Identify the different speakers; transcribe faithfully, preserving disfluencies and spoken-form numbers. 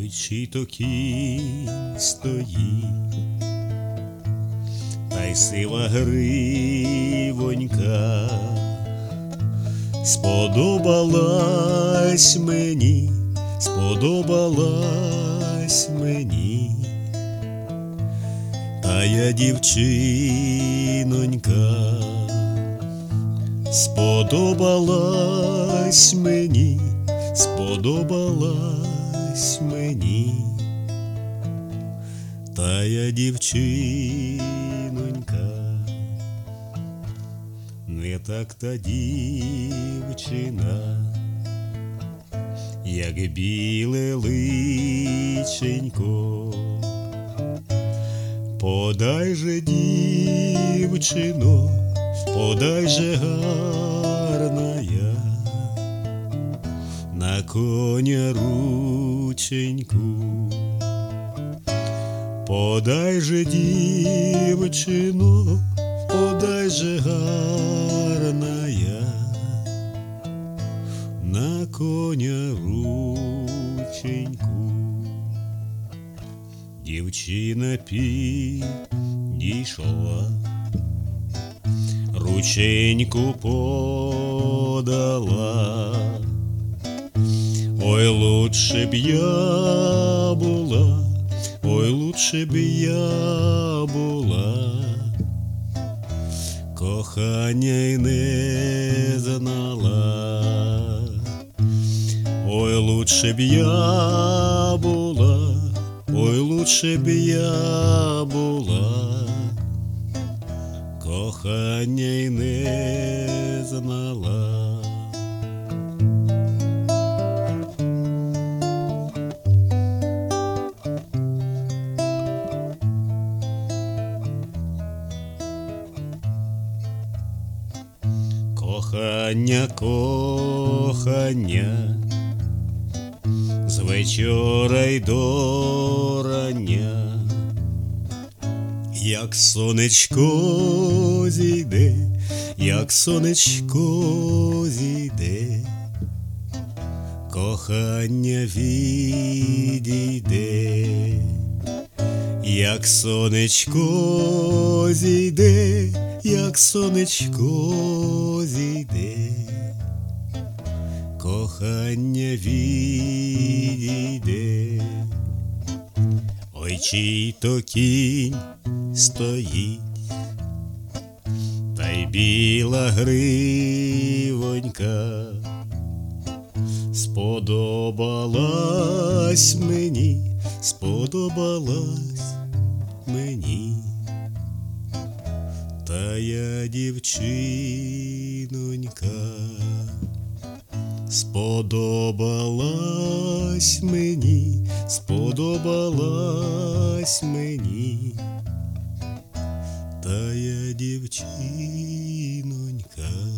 Speaker 1: Ой, чи то кінь стоїть, та й сива гривонька сподобалась мені, сподобалась мені, та я дівчинонька, сподобалась мені, сподобалась мені, та я дівчинонька, не так та дівчина, як біле личенько. Подай же, дівчино, подай же гарна я, на коня рученьку. Подай же, дівчино, подай же гарна я, на коня рученьку. Дівчина підійшла, рученьку подала. Ой, лучше б я була, ой, лучше б я була, кохання й не знала. Ой, лучше б я була, ой, лучше б я була, кохання й не знала. Кохання, кохання, з вечора й до рання, як сонечко зійде, як сонечко зійде, кохання відійде, як сонечко зійде, як сонечко зійде, кохання відійде. Ой, чий то кінь стоїть, та й біла гривонька сподобалась мені, сподобалась мені, та я дівчинонька, сподобалась мені, сподобалась мені, та я дівчинонька.